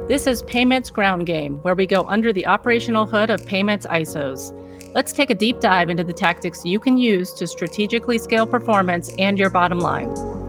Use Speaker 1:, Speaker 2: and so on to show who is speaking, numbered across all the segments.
Speaker 1: This is Payments Ground Game, where we go under the operational hood of payments ISOs. Let's take a deep dive into the tactics you can use to strategically scale performance and your bottom line.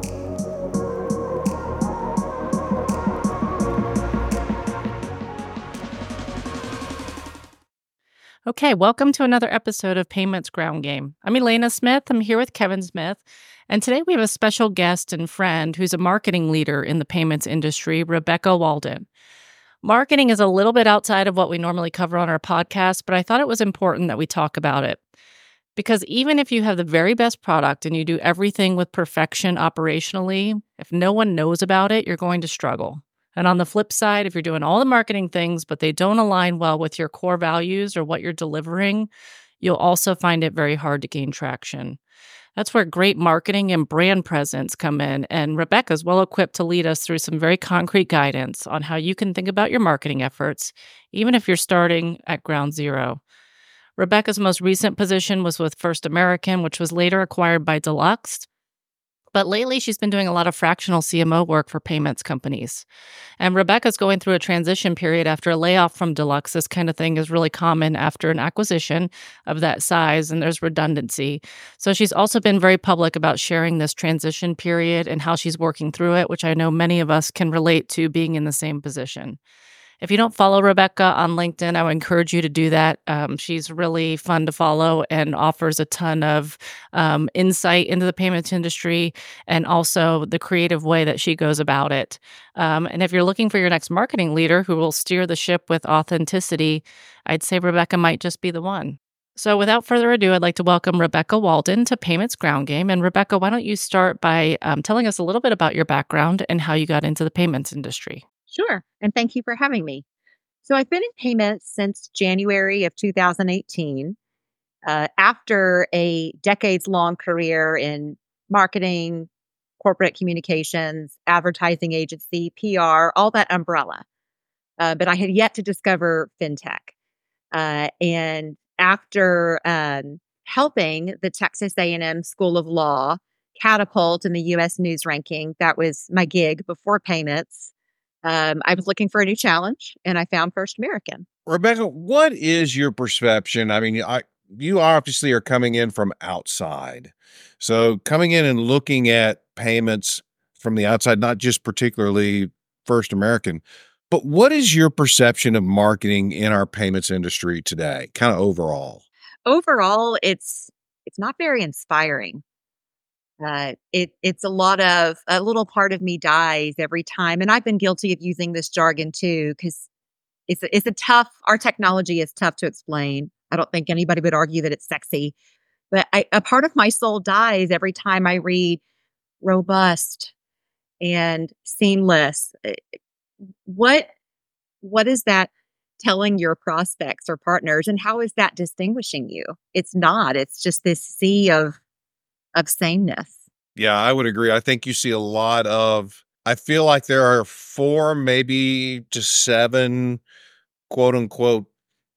Speaker 1: Okay, welcome to another episode of Payments Ground Game. I'm Elena Smith. I'm here with Kevin Smith. And today we have a special guest and friend who's a marketing leader in the payments industry, Rebecca Walden. Marketing is a little bit outside of what we normally cover on our podcast, but I thought it was important that we talk about it. Because even if you have the very best product and you do everything with perfection operationally, if no one knows about it, you're going to struggle. And on the flip side, if you're doing all the marketing things, but they don't align well with your core values or what you're delivering, you'll also find it very hard to gain traction. That's where great marketing and brand presence come in, and Rebecca's well equipped to lead us through some very concrete guidance on how you can think about your marketing efforts, even if you're starting at ground zero. Rebecca's most recent position was with First American, which was later acquired by Deluxe. But lately, she's been doing a lot of fractional CMO work for payments companies. And Rebecca's going through a transition period after a layoff from Deluxe. This kind of thing is really common after an acquisition of that size, and there's redundancy. So she's also been very public about sharing this transition period and how she's working through it, which I know many of us can relate to being in the same position. If you don't follow Rebecca on LinkedIn, I would encourage you to do that. She's really fun to follow and offers a ton of insight into the payments industry and also the creative way that she goes about it. And if you're looking for your next marketing leader who will steer the ship with authenticity, I'd say Rebecca might just be the one. So without further ado, I'd like to welcome Rebecca Walden to Payments Ground Game. And Rebecca, why don't you start by telling us a little bit about your background and how you got into the payments industry?
Speaker 2: Sure. And thank you for having me. So I've been in payments since January of 2018. After a decades-long career in marketing, corporate communications, advertising agency, PR, all that umbrella. But I had yet to discover fintech. And after helping the Texas A&M School of Law catapult in the U.S. News ranking, that was my gig before payments. I was looking for a new challenge, and I found First American.
Speaker 3: Rebecca, what is your perception? I mean, you obviously are coming in from outside. So coming in and looking at payments from the outside, not just particularly First American, but what is your perception of marketing in our payments industry today, kind of overall?
Speaker 2: Overall, it's not very inspiring. It's a lot of a little part of me dies every time, and I've been guilty of using this jargon too because it's a tough. Our technology is tough to explain. I don't think anybody would argue that it's sexy, but a part of my soul dies every time I read robust and seamless. What is that telling your prospects or partners, and how is that distinguishing you? It's not. It's just this sea of sameness.
Speaker 3: Yeah, I would agree. I think you see a lot of, I feel like there are 4, maybe to 7, quote unquote,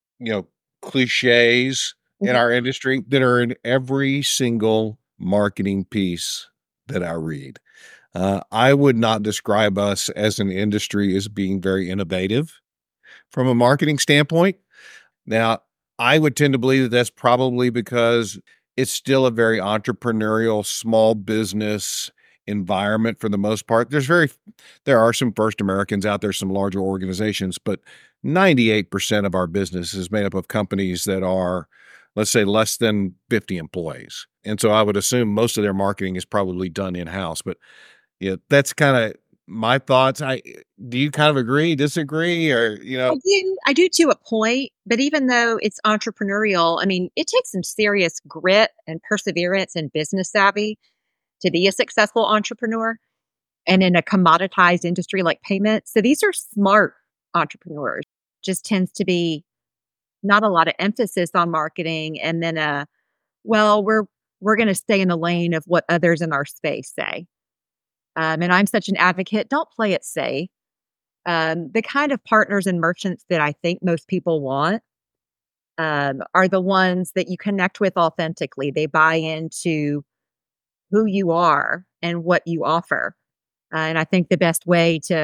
Speaker 3: cliches in our industry that are in every single marketing piece that I read. I would not describe us as an industry as being very innovative from a marketing standpoint. Now, I would tend to believe that that's probably because it's still a very entrepreneurial, small business environment for the most part. There are some First Americans out there, some larger organizations, but 98% of our business is made up of companies that are, let's say, less than 50 employees. And so I would assume most of their marketing is probably done in-house. But yeah, that's kind of my thoughts. Do you kind of agree, disagree, or
Speaker 2: I do to a point, but even though it's entrepreneurial, I mean, it takes some serious grit and perseverance and business savvy to be a successful entrepreneur and in a commoditized industry like payments. So these are smart entrepreneurs. Just tends to be not a lot of emphasis on marketing, and then we're going to stay in the lane of what others in our space say. And I'm such an advocate. Don't play it safe. The kind of partners and merchants that I think most people want are the ones that you connect with authentically. They buy into who you are and what you offer. And I think the best way to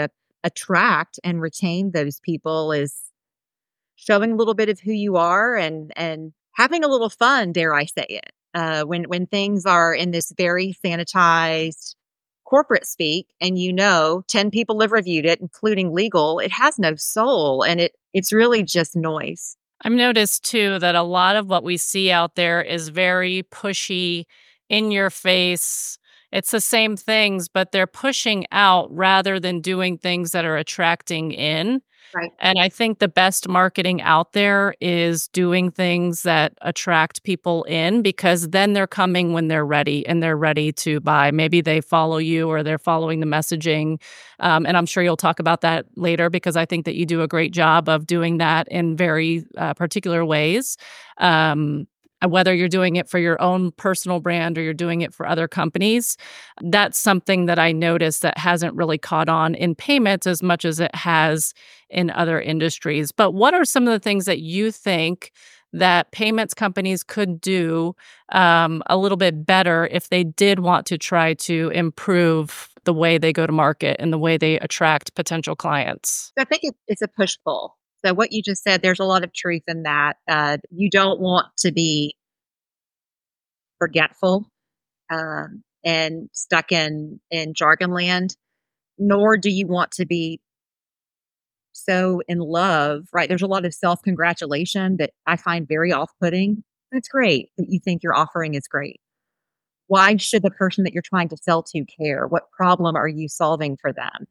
Speaker 2: attract and retain those people is showing a little bit of who you are and having a little fun, dare I say it. When things are in this very sanitized corporate speak, and 10 people have reviewed it, including legal, it has no soul, and it's really just noise.
Speaker 1: I've noticed too that a lot of what we see out there is very pushy, in your face. It's the same things, but they're pushing out rather than doing things that are attracting in.
Speaker 2: Right.
Speaker 1: And I think the best marketing out there is doing things that attract people in, because then they're coming when they're ready and they're ready to buy. Maybe they follow you or they're following the messaging. And I'm sure you'll talk about that later, because I think that you do a great job of doing that in very particular ways. Whether you're doing it for your own personal brand or you're doing it for other companies, that's something that I noticed that hasn't really caught on in payments as much as it has in other industries. But what are some of the things that you think that payments companies could do a little bit better if they did want to try to improve the way they go to market and the way they attract potential clients?
Speaker 2: So I think it's a push-pull. So what you just said, there's a lot of truth in that. You don't want to be forgetful and stuck in jargon land, nor do you want to be so in love, right? There's a lot of self-congratulation that I find very off-putting. It's great that you think your offering is great. Why should the person that you're trying to sell to care? What problem are you solving for them?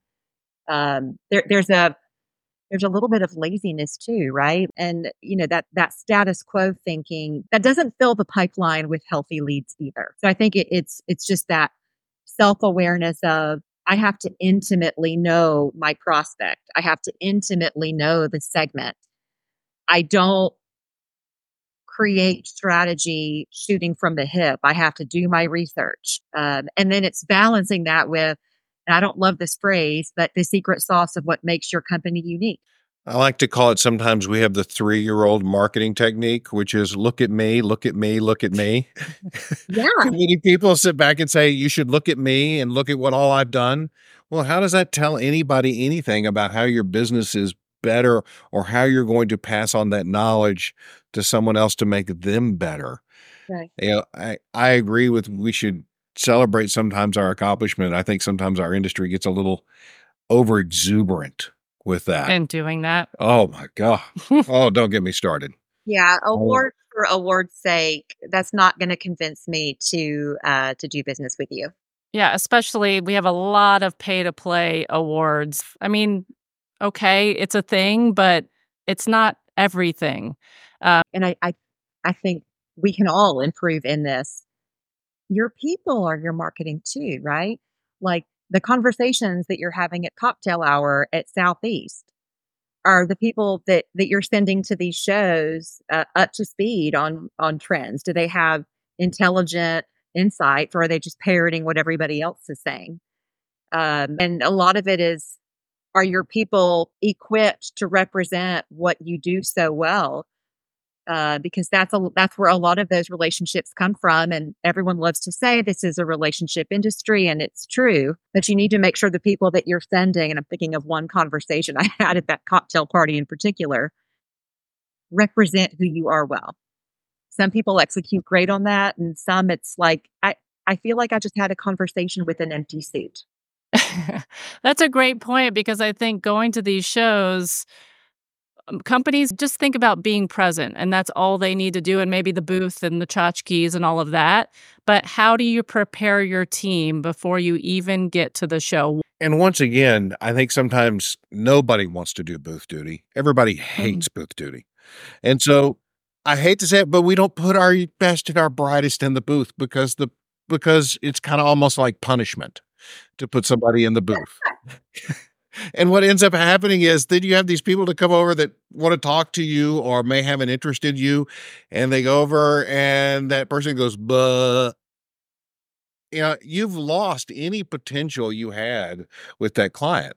Speaker 2: There's a little bit of laziness too, right? And that status quo thinking that doesn't fill the pipeline with healthy leads either. So I think it's just that self-awareness of, I have to intimately know my prospect. I have to intimately know the segment. I don't create strategy shooting from the hip. I have to do my research. And then it's balancing that with, and I don't love this phrase, but the secret sauce of what makes your company unique.
Speaker 3: I like to call it, sometimes we have the 3-year-old marketing technique, which is look at me, look at me, look at me.
Speaker 2: Yeah.
Speaker 3: Too many people sit back and say, you should look at me and look at what all I've done. Well, how does that tell anybody anything about how your business is better or how you're going to pass on that knowledge to someone else to make them better?
Speaker 2: Right.
Speaker 3: I agree with, we should celebrate sometimes our accomplishment. I think sometimes our industry gets a little over exuberant with that.
Speaker 1: And doing that.
Speaker 3: Oh my God. Oh, don't get me started.
Speaker 2: Yeah. Award for award's sake, that's not going to convince me to do business with you.
Speaker 1: Yeah, especially we have a lot of pay-to-play awards. I mean, okay, it's a thing, but it's not everything.
Speaker 2: And I think we can all improve in this. Your people are your marketing too, right? Like the conversations that you're having at cocktail hour at Southeast are the people that you're sending to these shows up to speed on trends. Do they have intelligent insights, or are they just parroting what everybody else is saying? And a lot of it is, are your people equipped to represent what you do so well? Because that's where a lot of those relationships come from. And everyone loves to say this is a relationship industry, and it's true. But you need to make sure the people that you're sending, and I'm thinking of one conversation I had at that cocktail party in particular, represent who you are well. Some people execute great on that, and some it's like I feel like I just had a conversation with an empty suit.
Speaker 1: That's a great point, because I think going to these shows, companies just think about being present, and that's all they need to do, and maybe the booth and the tchotchkes and all of that. But how do you prepare your team before you even get to the show?
Speaker 3: And once again, I think sometimes nobody wants to do booth duty. Everybody hates booth duty. And so I hate to say it, but we don't put our best and our brightest in the booth because it's kind of almost like punishment to put somebody in the booth. And what ends up happening is then you have these people to come over that want to talk to you or may have an interest in you, and they go over and that person goes, but you've lost any potential you had with that client.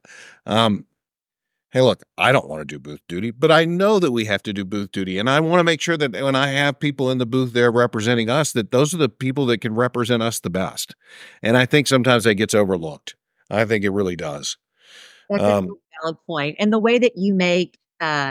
Speaker 3: Hey, look, I don't want to do booth duty, but I know that we have to do booth duty. And I want to make sure that when I have people in the booth there representing us, that those are the people that can represent us the best. And I think sometimes that gets overlooked. I think it really does.
Speaker 2: That's a valid point. And the way that you make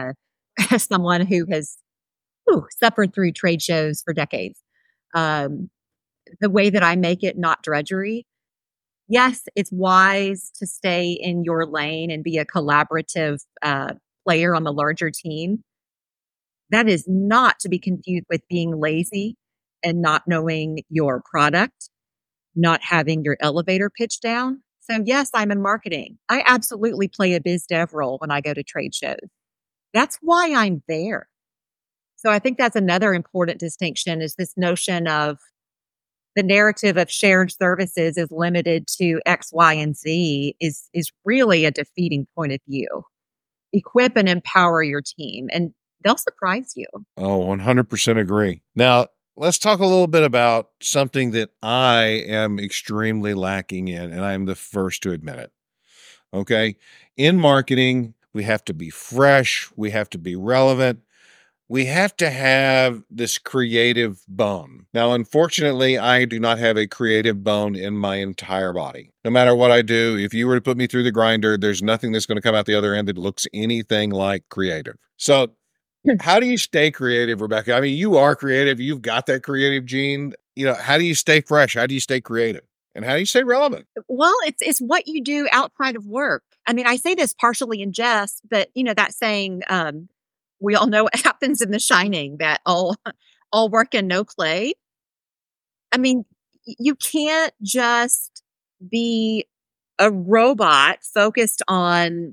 Speaker 2: as someone who has suffered through trade shows for decades, um, the way that I make it not drudgery. Yes, it's wise to stay in your lane and be a collaborative player on the larger team. That is not to be confused with being lazy and not knowing your product, not having your elevator pitch down. So, yes, I'm in marketing. I absolutely play a biz dev role when I go to trade shows. That's why I'm there. So, I think that's another important distinction is this notion of the narrative of shared services is limited to X, Y, and Z is really a defeating point of view. Equip and empower your team, and they'll surprise you.
Speaker 3: Oh, 100% agree. Now, let's talk a little bit about something that I am extremely lacking in, and I'm the first to admit it. Okay. In marketing, we have to be fresh, we have to be relevant, we have to have this creative bone. Now, unfortunately, I do not have a creative bone in my entire body. No matter what I do, if you were to put me through the grinder, there's nothing that's going to come out the other end that looks anything like creative. So, how do you stay creative, Rebecca? I mean, you are creative. You've got that creative gene. How do you stay fresh? How do you stay creative? And how do you stay relevant?
Speaker 2: Well, it's what you do outside of work. I mean, I say this partially in jest, but that saying, we all know what happens in The Shining, that all work and no play. I mean, you can't just be a robot focused on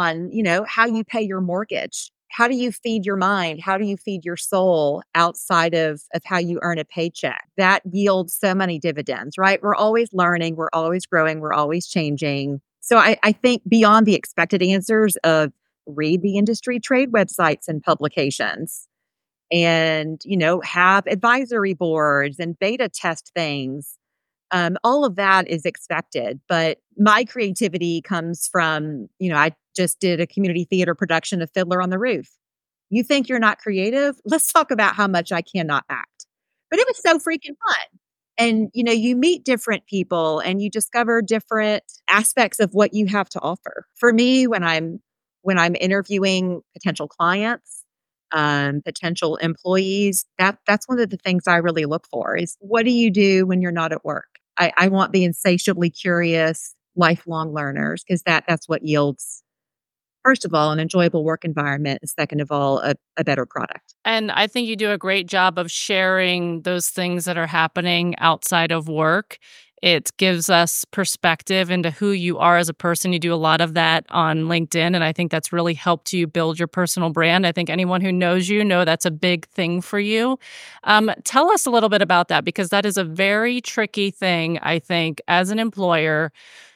Speaker 2: how you pay your mortgage. How do you feed your mind? How do you feed your soul outside of how you earn a paycheck? That yields so many dividends, right? We're always learning, we're always growing, we're always changing. So I think beyond the expected answers of read the industry trade websites and publications and, have advisory boards and beta test things. All of that is expected, but my creativity comes from, I just did a community theater production of Fiddler on the Roof. You think you're not creative? Let's talk about how much I cannot act. But it was so freaking fun. And, you meet different people and you discover different aspects of what you have to offer. For me, when I'm interviewing potential clients, potential employees, that's one of the things I really look for is what do you do when you're not at work? I want the insatiably curious, lifelong learners because that's what yields, first of all, an enjoyable work environment, and second of all, a better product.
Speaker 1: And I think you do a great job of sharing those things that are happening outside of work. It gives us perspective into who you are as a person. You do a lot of that on LinkedIn, and I think that's really helped you build your personal brand. I think anyone who knows you know that's a big thing for you. Tell us a little bit about that, because that is a very tricky thing, I think, as an employer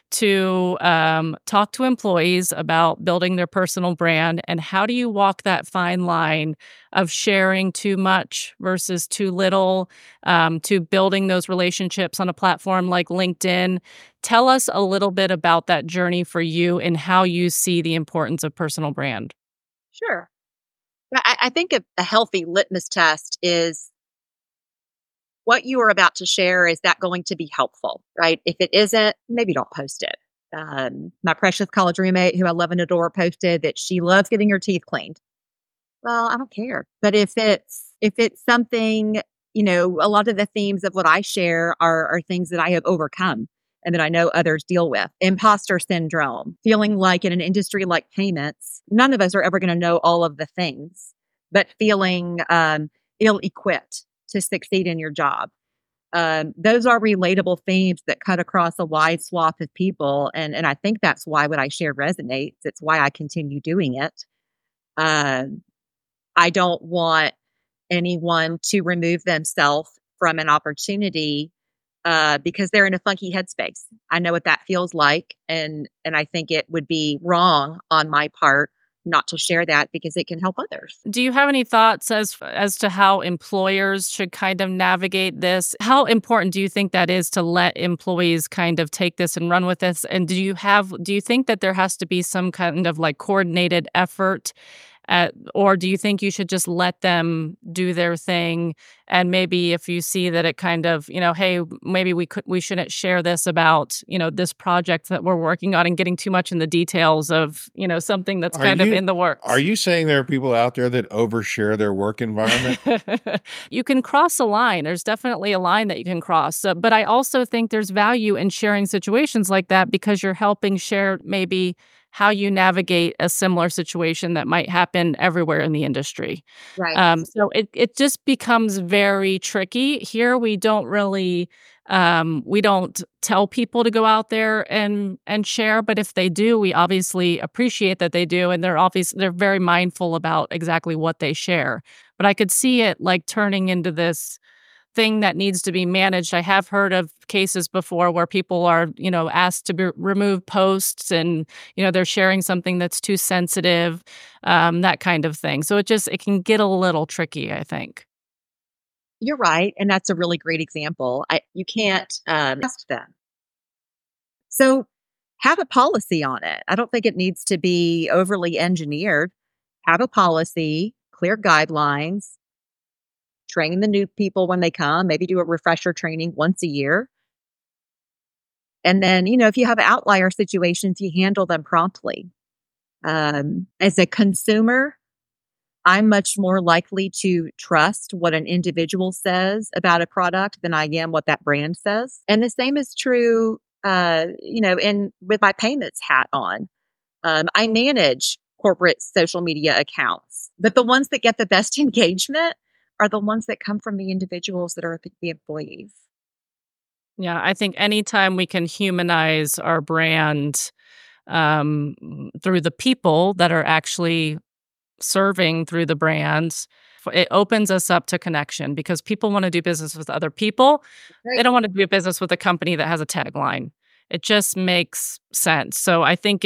Speaker 1: to talk to employees about building their personal brand. And how do you walk that fine line of sharing too much versus too little, to building those relationships on a platform like LinkedIn? Tell us a little bit about that journey for you and how you see the importance of personal brand.
Speaker 2: Sure. I think a healthy litmus test is what you are about to share. Is that going to be helpful, right? If it isn't, maybe don't post it. My precious college roommate, who I love and adore, posted that she loves getting her teeth cleaned. Well, I don't care. But if it's something, a lot of the themes of what I share are things that I have overcome and that I know others deal with. Imposter syndrome, feeling like in an industry like payments, none of us are ever going to know all of the things, but feeling ill-equipped to succeed in your job. Those are relatable themes that cut across a wide swath of people. And I think that's why what I share resonates. It's why I continue doing it. I don't want anyone to remove themselves from an opportunity because they're in a funky headspace. I know what that feels like. And I think it would be wrong on my part not to share that because it can help others.
Speaker 1: Do you have any thoughts as to how employers should kind of navigate this? How important do you think that is to let employees kind of take this and run with this? And do you think that there has to be some kind of like coordinated effort Or do you think you should just let them do their thing? And maybe if you see that it kind of, hey, maybe we shouldn't share this about, this project that we're working on and getting too much in the details of, something that's
Speaker 3: Are
Speaker 1: kind of
Speaker 3: you
Speaker 1: in the works.
Speaker 3: are you saying there are people out there that overshare their work environment?
Speaker 1: You can cross a line. There's definitely a line that you can cross. But I also think there's value in sharing situations like that because you're helping share maybe how you navigate a similar situation that might happen everywhere in the industry.
Speaker 2: Right.
Speaker 1: So it just becomes very tricky. Here we don't really we don't tell people to go out there and share, but if they do, we obviously appreciate that they do, and they're very mindful about exactly what they share. But I could see it like turning into this thing that needs to be managed. I have heard of cases before where people are, asked to remove posts and, they're sharing something that's too sensitive, that kind of thing. So it can get a little tricky, I think.
Speaker 2: You're right, and that's a really great example. You can't trust them. So have a policy on it. I don't think it needs to be overly engineered. Have a policy, clear guidelines, train the new people when they come, maybe do a refresher training once a year. And then, if you have outlier situations, you handle them promptly. As a consumer, I'm much more likely to trust what an individual says about a product than I am what that brand says. And the same is true, with my payments hat on. I manage corporate social media accounts, but the ones that get the best engagement are the ones that come from the individuals that are the employees.
Speaker 1: Yeah, I think anytime we can humanize our brand through the people that are actually serving through the brands, it opens us up to connection because people want to do business with other people.
Speaker 2: Right.
Speaker 1: They don't want to do business with a company that has a tagline. It just makes sense. So I think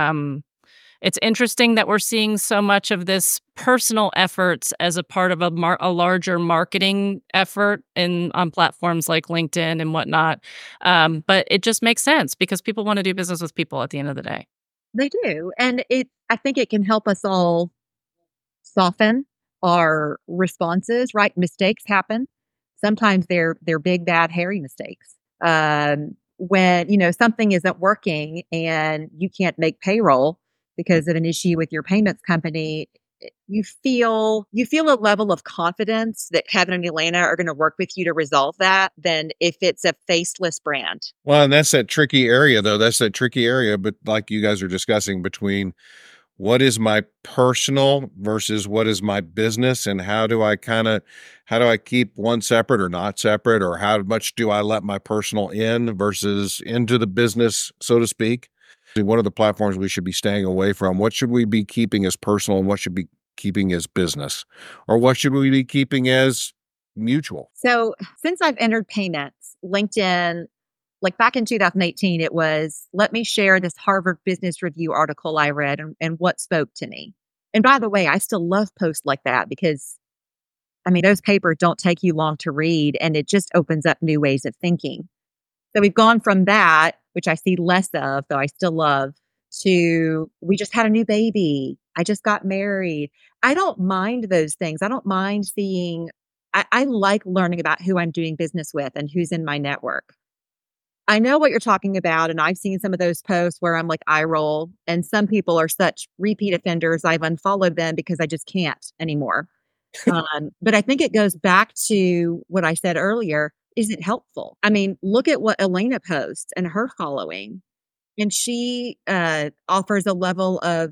Speaker 1: it's interesting that we're seeing so much of this personal efforts as a part of a larger marketing effort on platforms like LinkedIn and whatnot. But it just makes sense because people want to do business with people at the end of the day.
Speaker 2: They do. And I think it can help us all soften our responses, right? Mistakes happen. Sometimes they're big, bad, hairy mistakes. When, something isn't working and you can't make payroll because of an issue with your payments company, you feel a level of confidence that Kevin and Elena are going to work with you to resolve that than if it's a faceless brand.
Speaker 3: Well, and that's that tricky area, though. That's that tricky area, but like you guys are discussing between what is my personal versus what is my business, and how do I keep one separate or not separate, or how much do I let my personal in versus into the business, so to speak? What are the platforms we should be staying away from? What should we be keeping as personal and what should be keeping as business? Or what should we be keeping as mutual?
Speaker 2: So since I've entered payments, LinkedIn, like back in 2018, it was, let me share this Harvard Business Review article I read and what spoke to me. And by the way, I still love posts like that because, those papers don't take you long to read and it just opens up new ways of thinking. So we've gone from that, which I see less of, though I still love, to we just had a new baby. I just got married. I don't mind those things. I don't mind seeing, I like learning about who I'm doing business with and who's in my network. I know what you're talking about, and I've seen some of those posts where I'm like, eye roll, and some people are such repeat offenders, I've unfollowed them because I just can't anymore. But I think it goes back to what I said earlier. Is it helpful? Look at what Elena posts and her following. And she offers a level of,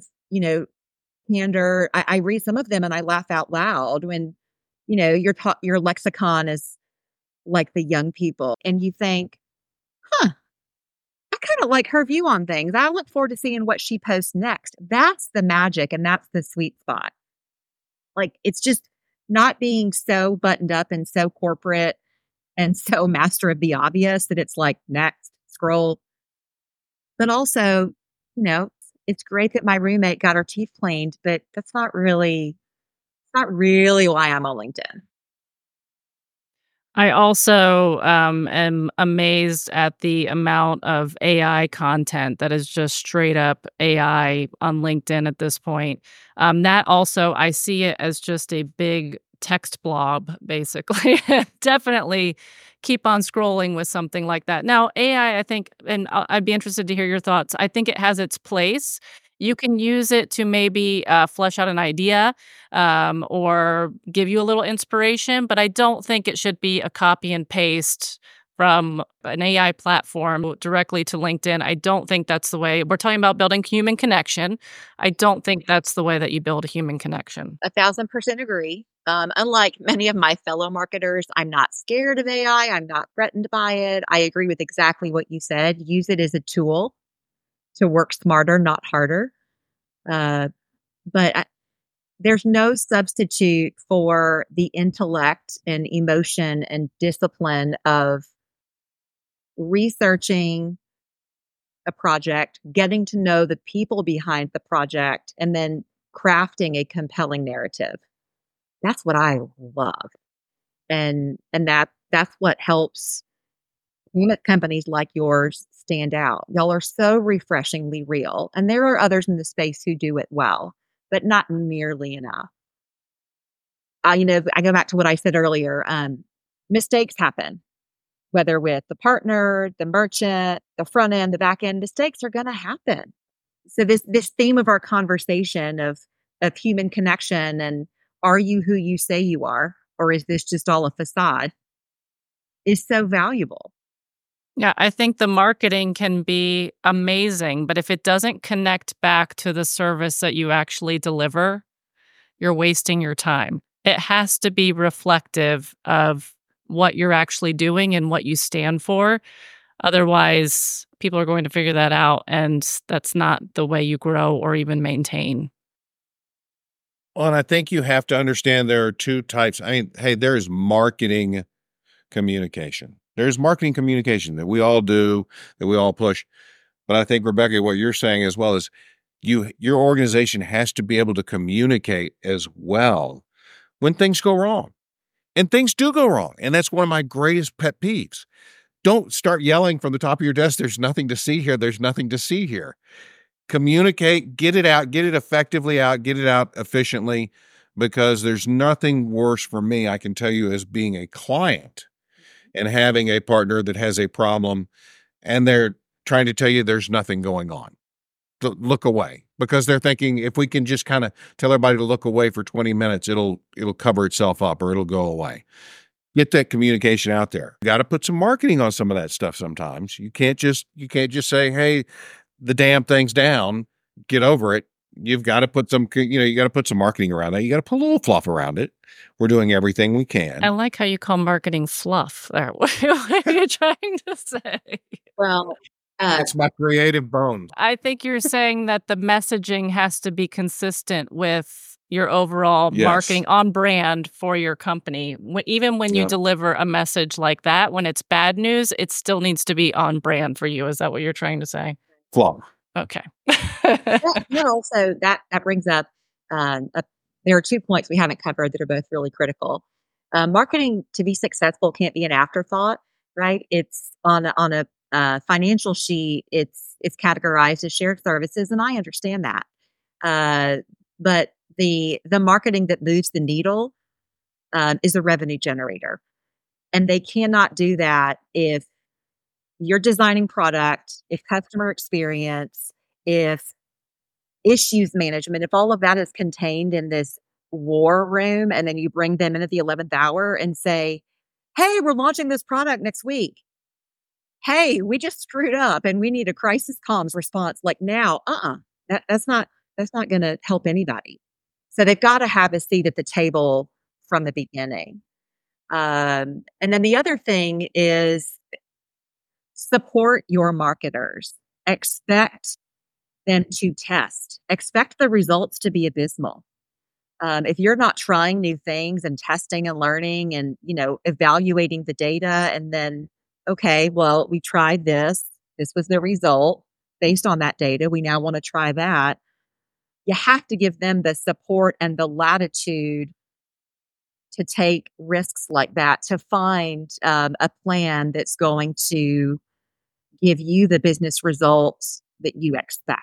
Speaker 2: candor. I read some of them and I laugh out loud when, your lexicon is like the young people. And you think, I kind of like her view on things. I look forward to seeing what she posts next. That's the magic and that's the sweet spot. Like, it's just not being so buttoned up and so corporate and so master of the obvious that it's like, next, scroll. But also, it's great that my roommate got her teeth cleaned, but that's not really why I'm on LinkedIn.
Speaker 1: I also am amazed at the amount of AI content that is just straight up AI on LinkedIn at this point. That also, I see it as just a big text blob, basically. Definitely keep on scrolling with something like that. Now, AI, I think, and I'd be interested to hear your thoughts. I think it has its place. You can use it to maybe flesh out an idea or give you a little inspiration, but I don't think it should be a copy and paste from an AI platform directly to LinkedIn. I don't think that's the way we're talking about building human connection. I don't think that's the way that you build a human connection.
Speaker 2: 1,000% agree. Unlike many of my fellow marketers, I'm not scared of AI. I'm not threatened by it. I agree with exactly what you said. Use it as a tool to work smarter, not harder. Uh, but there's no substitute for the intellect and emotion and discipline of researching a project, getting to know the people behind the project, and then crafting a compelling narrative. That's what I love. And that's what helps unit companies like yours stand out. Y'all are so refreshingly real. And there are others in the space who do it well, but not nearly enough. I go back to what I said earlier. Mistakes happen, whether with the partner, the merchant, the front end, the back end. Mistakes are going to happen. So this theme of our conversation of human connection and are you who you say you are, or is this just all a facade, is so valuable.
Speaker 1: Yeah, I think the marketing can be amazing, but if it doesn't connect back to the service that you actually deliver, you're wasting your time. It has to be reflective of what you're actually doing and what you stand for. Otherwise, people are going to figure that out, and that's not the way you grow or even maintain.
Speaker 3: Well, and I think you have to understand there are two types. I mean, hey, there is marketing communication. There's marketing communication that we all do, that we all push. But I think, Rebecca, what you're saying as well is your organization has to be able to communicate as well when things go wrong. And things do go wrong. And that's one of my greatest pet peeves. Don't start yelling from the top of your desk, there's nothing to see here. There's nothing to see here. Communicate, get it out, get it effectively out, get it out efficiently, because there's nothing worse for me, I can tell you, as being a client and having a partner that has a problem and they're trying to tell you there's nothing going on. Look away, because they're thinking if we can just kind of tell everybody to look away for 20 minutes, it'll cover itself up or it'll go away. Get that communication out there. You got to put some marketing on some of that stuff sometimes. You can't just say, "Hey, the damn thing's down, get over it." You've got to put some, you got to put some marketing around that. You got to put a little fluff around it. We're doing everything we can.
Speaker 1: I like how you call marketing fluff there. What are you trying to say?
Speaker 2: Well,
Speaker 3: That's my creative bone.
Speaker 1: I think you're saying that the messaging has to be consistent with your overall
Speaker 3: Yes.
Speaker 1: marketing on brand for your company. Even when you
Speaker 3: Yep.
Speaker 1: deliver a message like that, when it's bad news, it still needs to be on brand for you. Is that what you're trying to say?
Speaker 3: Fluff.
Speaker 1: Okay.
Speaker 2: then also that brings up there are 2 points we haven't covered that are both really critical. Marketing to be successful can't be an afterthought, right? It's on a financial sheet. It's categorized as shared services, and I understand that. But the marketing that moves the needle is a revenue generator, and they cannot do that if you're designing product, if customer experience, if issues management, if all of that is contained in this war room, and then you bring them in at the 11th hour and say, "Hey, we're launching this product next week. Hey, we just screwed up and we need a crisis comms response like now." That's not going to help anybody. So they've got to have a seat at the table from the beginning. And then the other thing is support your marketers. Expect them to test. Expect the results to be abysmal. If you're not trying new things and testing and learning and evaluating the data, and then okay, well, we tried this. This was the result. Based on that data, we now want to try that. You have to give them the support and the latitude to take risks like that to find a plan that's going to give you the business results that you expect.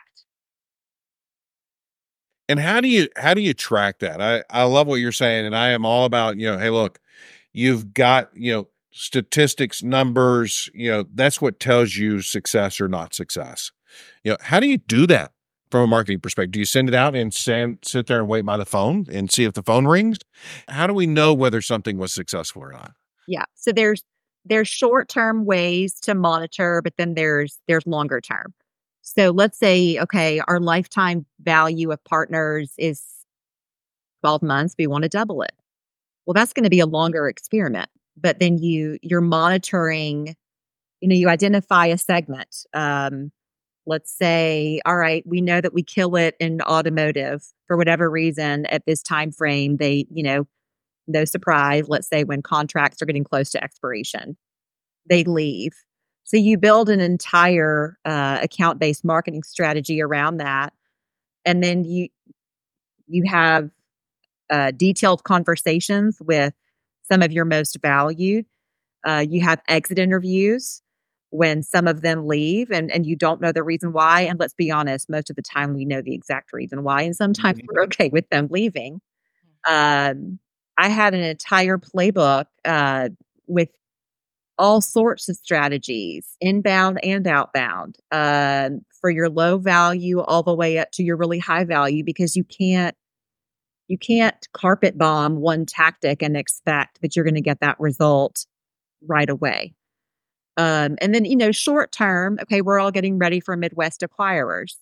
Speaker 3: And how do you track that? I love what you're saying, and I am all about, hey, look, you've got, statistics, numbers, that's what tells you success or not success. How do you do that from a marketing perspective? Do you send it out and sit there and wait by the phone and see if the phone rings? How do we know whether something was successful or not?
Speaker 2: Yeah. So there's short-term ways to monitor, but then there's longer term. So let's say, okay, our lifetime value of partners is 12 months, we want to double it. Well, that's going to be a longer experiment. But then you're monitoring, you identify a segment. Let's say, all right, we know that we kill it in automotive for whatever reason at this time frame. They, no surprise, let's say when contracts are getting close to expiration, they leave. So you build an entire account-based marketing strategy around that, and then you have detailed conversations with some of your most valued. You have exit interviews when some of them leave and you don't know the reason why. And let's be honest, most of the time we know the exact reason why. And sometimes we're okay with them leaving. I had an entire playbook with all sorts of strategies, inbound and outbound, for your low value all the way up to your really high value, because you can't carpet bomb one tactic and expect that you're going to get that result right away. And then, short term, okay, we're all getting ready for Midwest acquirers.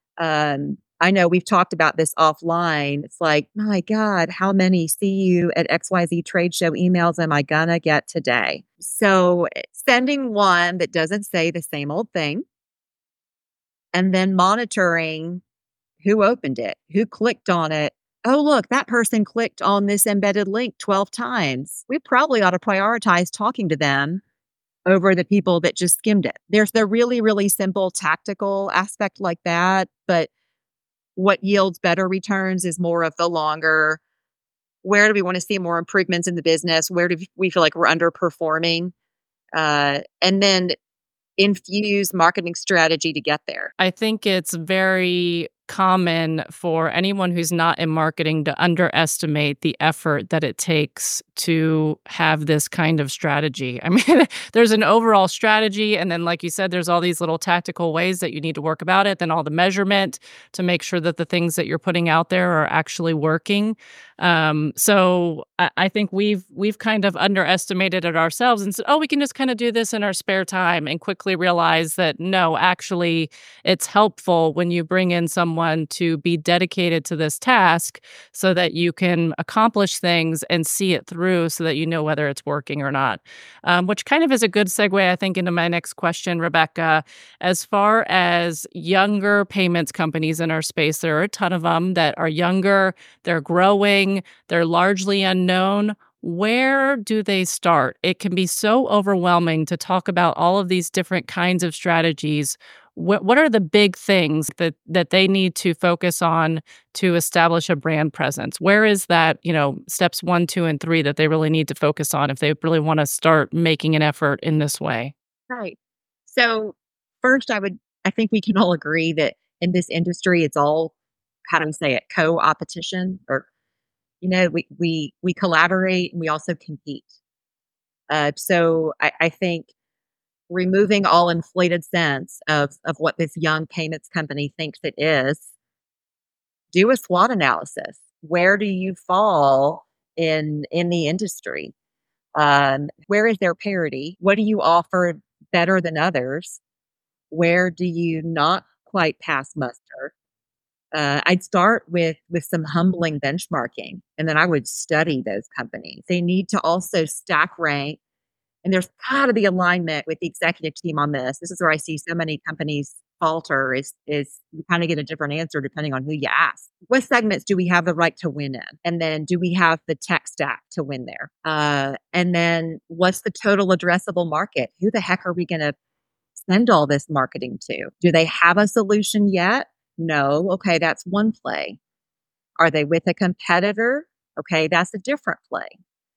Speaker 2: I know we've talked about this offline. It's like, my God, how many see you at XYZ trade show emails am I gonna get today? So sending one that doesn't say the same old thing, and then monitoring who opened it, who clicked on it. Oh, look, that person clicked on this embedded link 12 times. We probably ought to prioritize talking to them over the people that just skimmed it. There's the really, really simple tactical aspect like that, but what yields better returns is more of the longer, where do we want to see more improvements in the business? Where do we feel like we're underperforming? And then infuse marketing strategy to get there.
Speaker 1: I think it's very common for anyone who's not in marketing to underestimate the effort that it takes to have this kind of strategy. I mean, there's an overall strategy, and then, like you said, there's all these little tactical ways that you need to work about it, then all the measurement to make sure that the things that you're putting out there are actually working. So I think we've kind of underestimated it ourselves and said, oh, we can just kind of do this in our spare time, and quickly realize that no, actually, it's helpful when you bring in someone to be dedicated to this task so that you can accomplish things and see it through so that you know whether it's working or not. Which kind of is a good segue, I think, into my next question, Rebecca. As far as younger payments companies in our space, there are a ton of them that are younger, they're growing, they're largely unknown. Where do they start? It can be so overwhelming to talk about all of these different kinds of strategies. What are the big things that they need to focus on to establish a brand presence? Where is that, steps 1, 2, and 3 that they really need to focus on if they really want to start making an effort in this way?
Speaker 2: Right. So first, I think we can all agree that in this industry, it's all, how do we say it, co-opetition, or we collaborate and we also compete. So I think removing all inflated sense of what this young payments company thinks it is, do a SWOT analysis. Where do you fall in the industry? Where is there parity? What do you offer better than others? Where do you not quite pass muster? I'd start with some humbling benchmarking, and then I would study those companies. They need to also stack rank, and there's got to be alignment with the executive team on this. This is where I see so many companies falter. Is you kind of get a different answer depending on who you ask. What segments do we have the right to win in, and then do we have the tech stack to win there? And then what's the total addressable market? Who the heck are we going to send all this marketing to? Do they have a solution yet? No. Okay, that's one play. Are they with a competitor? Okay, that's a different play.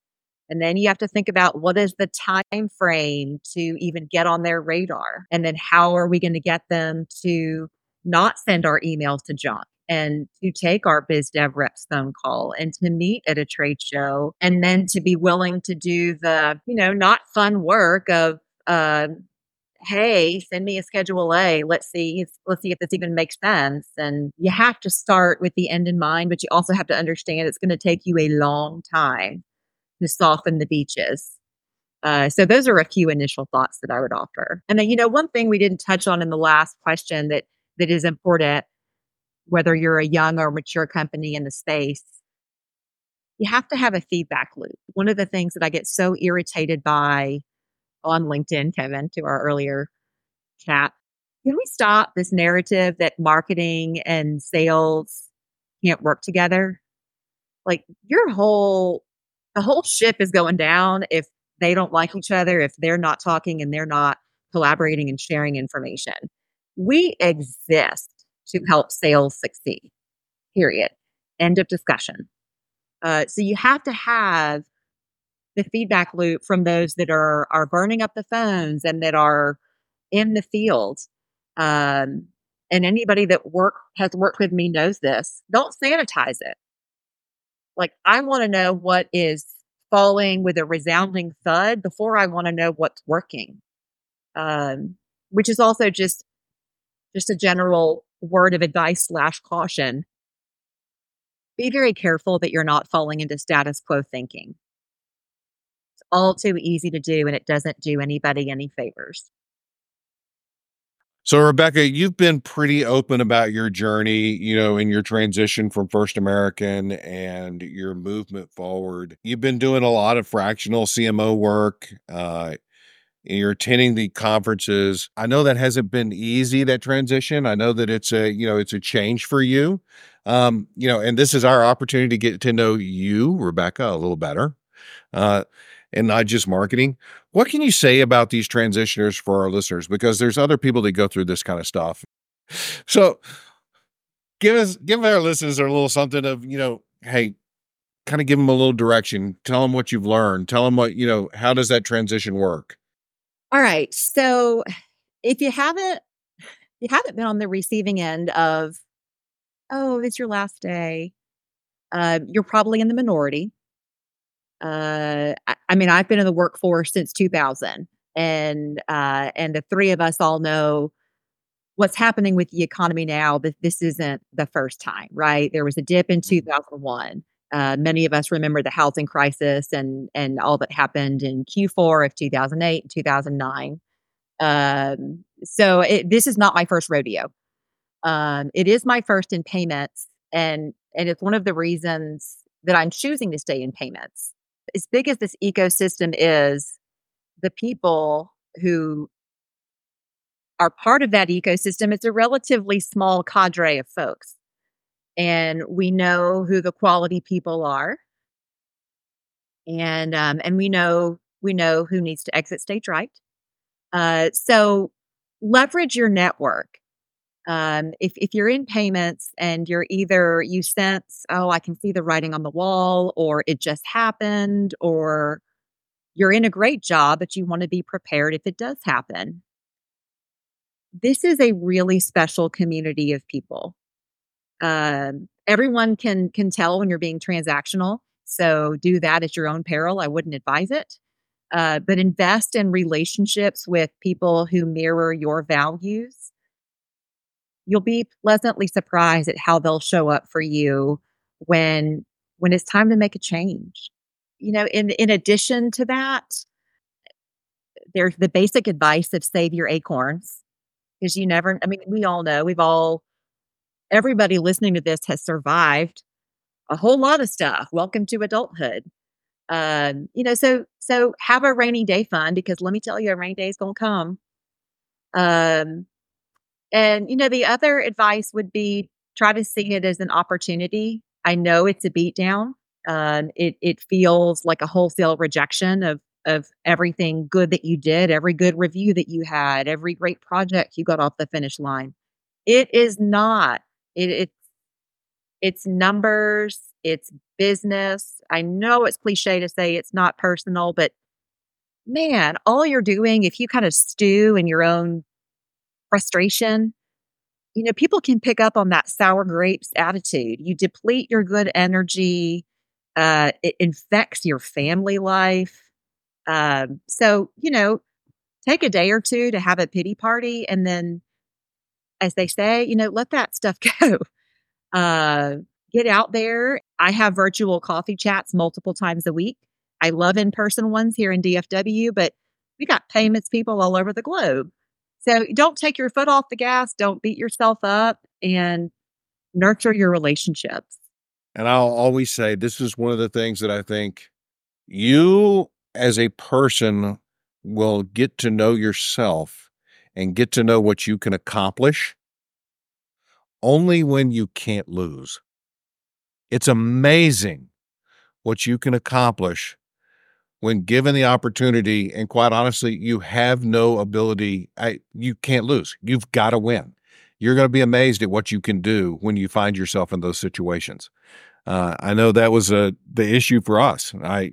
Speaker 2: And then you have to think about what is the time frame to even get on their radar? And then how are we going to get them to not send our emails to junk and to take our biz dev reps phone call and to meet at a trade show and then to be willing to do the, not fun work of, hey, send me a schedule A. Let's see if this even makes sense. And you have to start with the end in mind, but you also have to understand it's going to take you a long time to soften the beaches. So those are a few initial thoughts that I would offer. And then, one thing we didn't touch on in the last question that is important, whether you're a young or mature company in the space, you have to have a feedback loop. One of the things that I get so irritated by on LinkedIn, Kevin, to our earlier chat, can we stop this narrative that marketing and sales can't work together? Like the whole ship is going down if they don't like each other, if they're not talking and they're not collaborating and sharing information. We exist to help sales succeed, period. End of discussion. So you have to have the feedback loop from those that are burning up the phones and that are in the field. And anybody that has worked with me knows this. Don't sanitize it. Like, I want to know what is falling with a resounding thud before I want to know what's working. Which is also just a general word of advice / caution. Be very careful that you're not falling into status quo thinking. It's all too easy to do, and it doesn't do anybody any favors.
Speaker 3: So, Rebecca, you've been pretty open about your journey, in your transition from First American and your movement forward. You've been doing a lot of fractional CMO work. You're attending the conferences. I know that hasn't been easy, that transition. I know that it's a change for you. And this is our opportunity to get to know you, Rebecca, a little better. And not just marketing. What can you say about these transitioners for our listeners? Because there's other people that go through this kind of stuff. So give our listeners a little something of, hey, kind of give them a little direction. Tell them what you've learned. Tell them what, how does that transition work?
Speaker 2: All right. So if you haven't been on the receiving end of, oh, it's your last day, you're probably in the minority. I mean, I've been in the workforce since 2000, and the three of us all know what's happening with the economy now. That this isn't the first time, right? There was a dip in 2001. Many of us remember the housing crisis and all that happened in Q4 of 2008 and 2009. So this is not my first rodeo. It is my first in payments, and it's one of the reasons that I'm choosing to stay in payments. As big as this ecosystem is, the people who are part of that ecosystem, it's a relatively small cadre of folks. And we know who the quality people are. And we know who needs to exit stage right. So leverage your network. If you're in payments and you sense, oh, I can see the writing on the wall, or it just happened, or you're in a great job, but you want to be prepared if it does happen. This is a really special community of people. Everyone can tell when you're being transactional. So do that at your own peril. I wouldn't advise it. But invest in relationships with people who mirror your values. You'll be pleasantly surprised at how they'll show up for you when it's time to make a change. In addition to that, there's the basic advice of save your acorns, because we all know, everybody listening to this has survived a whole lot of stuff. Welcome to adulthood. So have a rainy day fund, because let me tell you, a rainy day is going to come. And the other advice would be, try to see it as an opportunity. I know it's a beatdown. It feels like a wholesale rejection of everything good that you did, every good review that you had, every great project you got off the finish line. It is not. It's numbers. It's business. I know it's cliche to say it's not personal, but man, all you're doing, if you kind of stew in your own frustration, people can pick up on that sour grapes attitude. You deplete your good energy. It infects your family life. So, take a day or two to have a pity party. And then, as they say, let that stuff go. Uh, get out there. I have virtual coffee chats multiple times a week. I love in person ones here in DFW, but we got payments people all over the globe. So don't take your foot off the gas. Don't beat yourself up and nurture your relationships.
Speaker 3: And I'll always say this is one of the things that I think you as a person will get to know yourself and get to know what you can accomplish only when you can't lose. It's amazing what you can accomplish when given the opportunity. And quite honestly, you have no ability. You can't lose. You've got to win. You're going to be amazed at what you can do when you find yourself in those situations. I know that was the issue for us.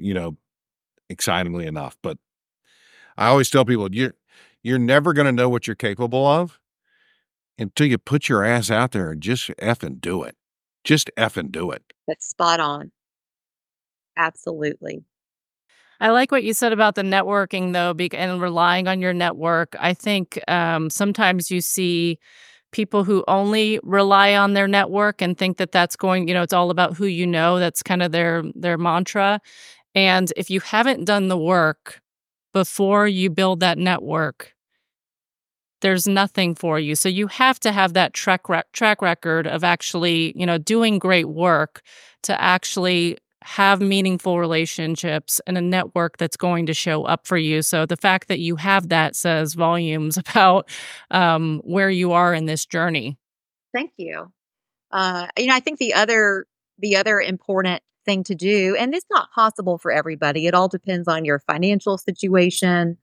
Speaker 3: Excitingly enough, but I always tell people you're never going to know what you're capable of until you put your ass out there and just effing do it. Just effing do it.
Speaker 2: That's spot on. Absolutely.
Speaker 1: I like what you said about the networking, though, and relying on your network. I think sometimes you see people who only rely on their network and think that that's going, it's all about who you know. That's kind of their mantra. And if you haven't done the work before you build that network, there's nothing for you. So you have to have that track record of actually, doing great work to actually have meaningful relationships and a network that's going to show up for you. So the fact that you have that says volumes about where you are in this journey.
Speaker 2: Thank you. I think the other important thing to do, and it's not possible for everybody. It all depends on your financial situation,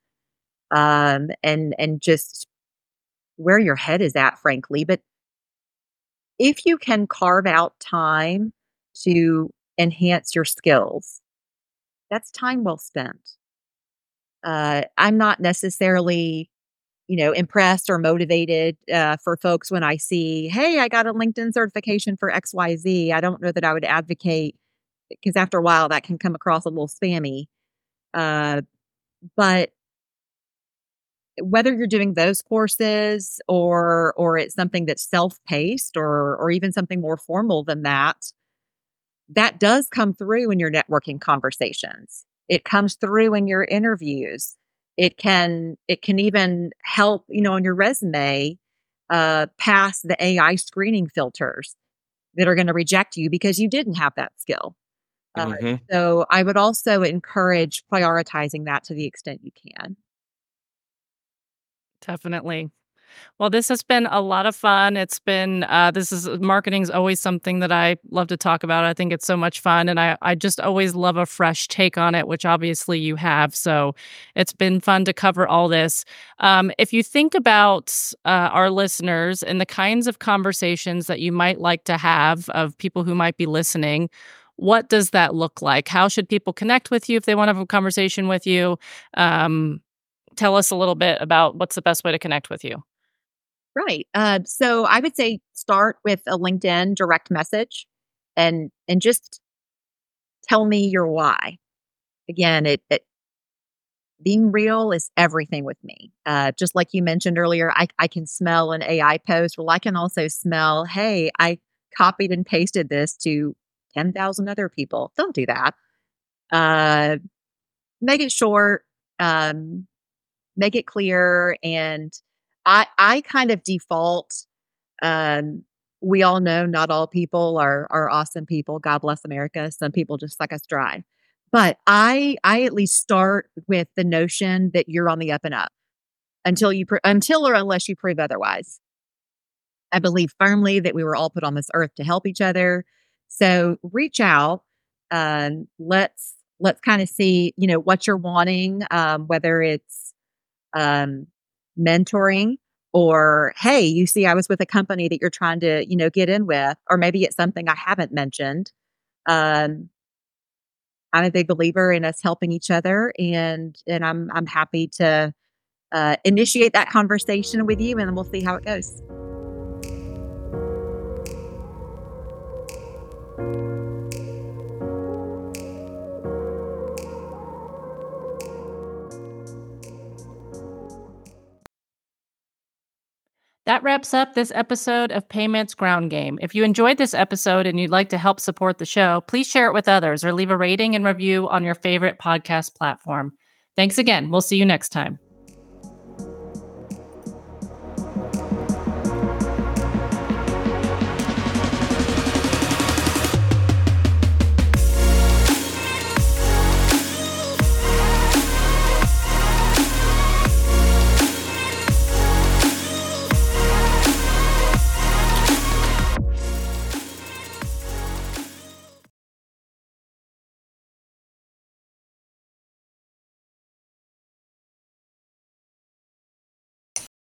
Speaker 2: and just where your head is at, frankly. But if you can carve out time to enhance your skills, that's time well spent. I'm not necessarily, impressed or motivated for folks when I see, hey, I got a LinkedIn certification for XYZ. I don't know that I would advocate because after a while that can come across a little spammy. Uh, but whether you're doing those courses or it's something that's self-paced or even something more formal than that, that does come through in your networking conversations. It comes through in your interviews. It can even help, on your resume, pass the AI screening filters that are going to reject you because you didn't have that skill. Uh,
Speaker 3: Mhm.
Speaker 2: so I would also encourage prioritizing that to the extent you can.
Speaker 1: Definitely. Well, this has been a lot of fun. It's been, marketing is always something that I love to talk about. I think it's so much fun. And I just always love a fresh take on it, which obviously you have. So it's been fun to cover all this. If you think about our listeners and the kinds of conversations that you might like to have of people who might be listening, what does that look like? How should people connect with you if they want to have a conversation with you? Um, Tell us a little bit about what's the best way to connect with you.
Speaker 2: Right. So I would say start with a LinkedIn direct message and just tell me your why. Again, it being real is everything with me. Just like you mentioned earlier, I can smell an AI post. Well, I can also smell, hey, I copied and pasted this to 10,000 other people. Don't do that. Uh, make it short, um, make it clear. And I kind of default. Um, we all know not all people are awesome people. God bless America. Some people just suck us dry. But I at least start with the notion that you're on the up and up until or unless you prove otherwise. I believe firmly that we were all put on this earth to help each other. So reach out. Let's kind of see, what you're wanting, whether it's um, mentoring or, hey, you see, I was with a company that you're trying to, get in with, or maybe it's something I haven't mentioned. I'm a big believer in us helping each other, and I'm happy to initiate that conversation with you, and then we'll see how it goes.
Speaker 1: That wraps up this episode of Payments Ground Game. If you enjoyed this episode and you'd like to help support the show, please share it with others or leave a rating and review on your favorite podcast platform. Thanks again. We'll see you next time.